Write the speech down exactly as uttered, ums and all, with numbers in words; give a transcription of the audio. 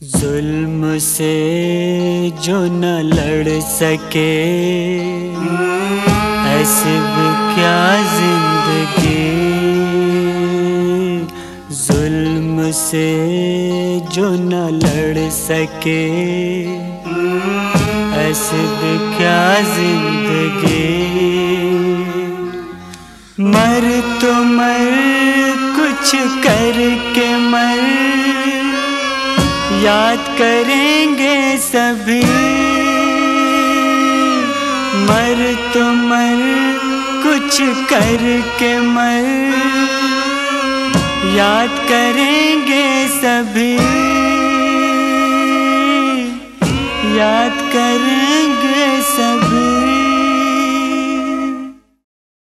जुल्म से जो न लड़ सके ऐसी भी क्या जिंदगी। जुल्म से जो न लड़ सके ऐसी भी क्या जिंदगी। मर तो मर कुछ करके मर, याद करेंगे सभी। मर तो मर कुछ करके मर, याद करेंगे सभी, याद करेंगे